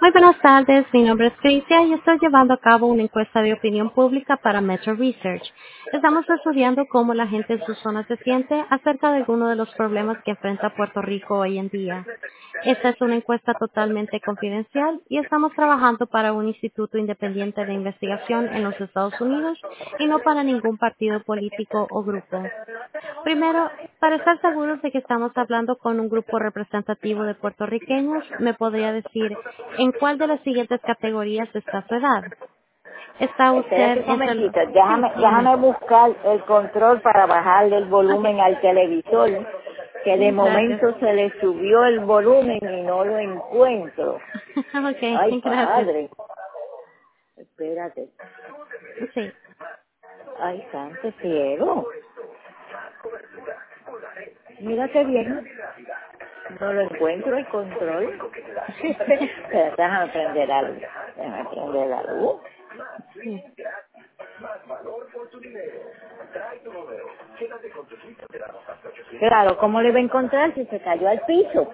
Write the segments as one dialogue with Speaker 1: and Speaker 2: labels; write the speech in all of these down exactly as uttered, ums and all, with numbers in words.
Speaker 1: Muy buenas tardes, mi nombre es Cristian y estoy llevando a cabo una encuesta de opinión pública para Metro Research. Estamos estudiando cómo la gente en su zona se siente acerca de algunos de los problemas que enfrenta Puerto Rico hoy en día. Esta es una encuesta totalmente confidencial y estamos trabajando para un instituto independiente de investigación en los Estados Unidos y no para ningún partido político o grupo. Primero, para estar seguros de que estamos hablando con un grupo representativo de puertorriqueños, ¿me podría decir en cuál de las siguientes categorías está su edad? ¿Está
Speaker 2: Espérate
Speaker 1: usted
Speaker 2: un
Speaker 1: entre los...
Speaker 2: momentito,
Speaker 1: Sí,
Speaker 2: déjame,
Speaker 1: un
Speaker 2: déjame
Speaker 1: momento.
Speaker 2: buscar el control para bajarle el
Speaker 1: Ok,
Speaker 2: volumen al televisor, que de
Speaker 1: gracias.
Speaker 2: momento se le subió el volumen y no lo encuentro. Ay,
Speaker 1: Ok, gracias.
Speaker 2: padre, espérate.
Speaker 1: Sí.
Speaker 2: Ay, santo cielo, mira qué bien, no lo encuentro el control. Pero déjame prender la luz, déjame prender la luz.
Speaker 1: Sí.
Speaker 2: Claro, ¿cómo le va a encontrar si se cayó al piso?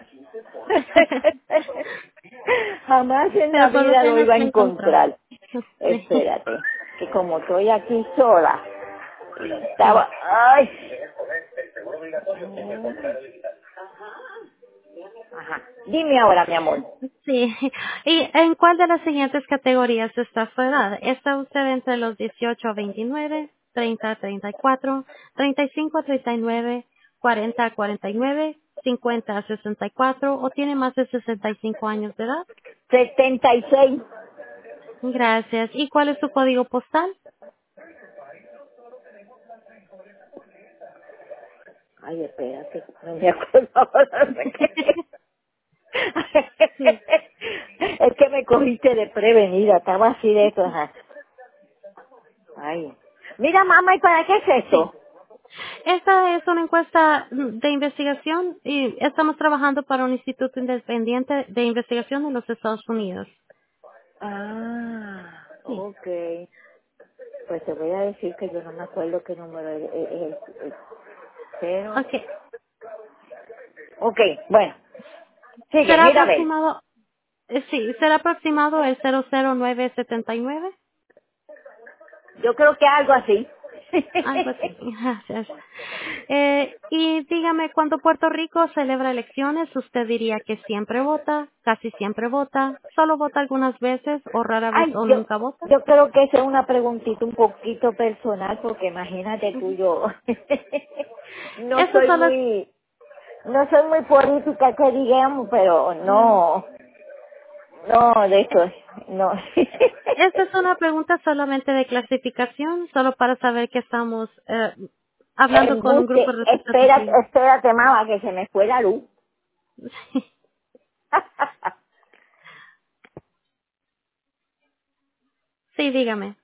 Speaker 2: Jamás en la
Speaker 1: Pero por lo
Speaker 2: vida lo
Speaker 1: menos
Speaker 2: iba a
Speaker 1: lo encontró.
Speaker 2: encontrar.
Speaker 1: Sí.
Speaker 2: Espérate, que como estoy aquí sola, y
Speaker 1: Sí.
Speaker 2: estaba... ¡Ay! Ajá. Dime ahora, mi amor.
Speaker 1: Sí. ¿Y en cuál de las siguientes categorías está su edad? ¿Está usted entre los dieciocho a veintinueve, treinta a treinta y cuatro, treinta y cinco a treinta y nueve, cuarenta a cuarenta y nueve, cincuenta a sesenta y cuatro o tiene más de sesenta y cinco años de edad?
Speaker 2: setenta y seis.
Speaker 1: Gracias. ¿Y cuál es su código postal?
Speaker 2: Ay, espérate, no me acuerdo ahora de qué.
Speaker 1: Sí.
Speaker 2: Es que me cogiste de prevenida, estaba así de eso. Ajá. Ay. Mira, mamá, ¿y para qué es
Speaker 1: Sí.
Speaker 2: eso?
Speaker 1: Esta es una encuesta de investigación y estamos trabajando para un instituto independiente de investigación en los Estados Unidos.
Speaker 2: Ah,
Speaker 1: Sí.
Speaker 2: ok. Pues te voy a decir que yo no me acuerdo qué número es, es- es- es cero.
Speaker 1: Ok.
Speaker 2: Ok, bueno, sigue,
Speaker 1: ¿Será
Speaker 2: mira a ver.
Speaker 1: aproximado? eh, Sí, será aproximado el cero cero nueve setenta y nueve.
Speaker 2: Yo creo que algo así.
Speaker 1: Algo así. Gracias. Eh, y dígame, cuando Puerto Rico celebra elecciones, ¿usted diría que siempre vota, casi siempre vota, solo vota algunas veces o rara vez
Speaker 2: Ay,
Speaker 1: o
Speaker 2: yo,
Speaker 1: nunca vota?
Speaker 2: yo creo que esa es una preguntita un poquito personal porque imagínate tú, yo no
Speaker 1: Eso
Speaker 2: soy
Speaker 1: solo es,
Speaker 2: muy, no soy muy política que digamos, pero
Speaker 1: mm,
Speaker 2: no, no, de hecho, no.
Speaker 1: esta es una pregunta solamente de clasificación, solo para saber que estamos eh, hablando con un grupo
Speaker 2: Embuste, espérate,
Speaker 1: representativo.
Speaker 2: espérate, mamá, que se me fue la luz.
Speaker 1: Sí, dígame.